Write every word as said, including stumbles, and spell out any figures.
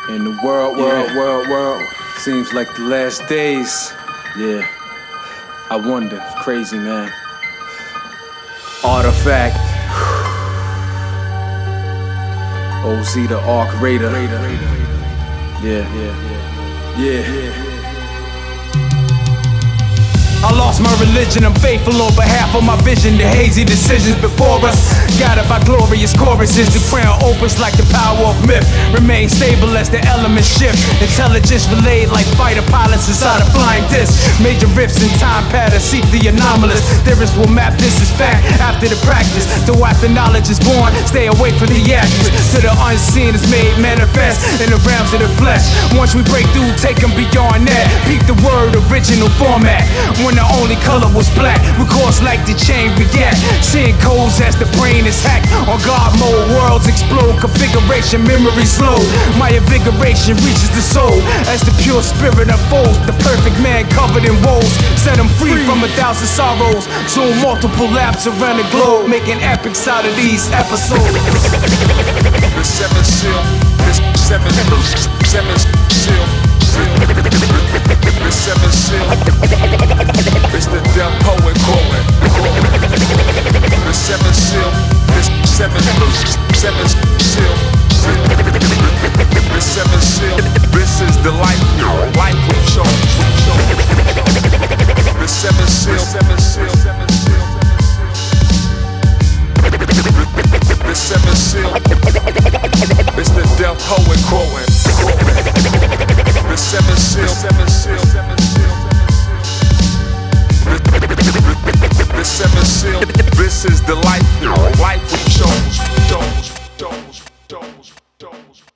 In the world, world, yeah. world, world, seems like the last days. Yeah, I wonder, crazy man. Artifact. O Z the Arc Raider. Yeah, yeah, yeah, yeah. I lost my religion, I'm faithful on behalf of my vision. The hazy decisions before us, guided by glorious choruses. The crown opens like the power of myth. Remain stable as the elements shift. Intelligence relayed like fighter pilots inside a flying disc. Major rifts in time patterns, seek the anomalous. Theorists will map this as fact after the practice. Though after knowledge is born, stay away from the actress. To the unseen is made manifest in the realms of the flesh. Once we break through, take them beyond that. Peak the word, original format. When the only color was black, records like the chain react. Seeing codes as the brain is hacked. On God mode, worlds explode. Configuration, memory slow. My invigoration reaches the soul as the pure spirit unfolds. The perfect man covered in woes. Set him free from a thousand sorrows. Zoom multiple laps around the globe, making epics out of these episodes. The seven seal, the seven, seven seal, the seven seal. It's the death poet quoting. The seven seal, the seven, seven seal. The seven seal. This is the life, life we show. The seven seal, seven seal, seven seal. The seven seal. It's the death poet quoting. The seven seal, seven seal, seven seal. The seven seal. This is the life, life we chose, chose, chose, chose, chose.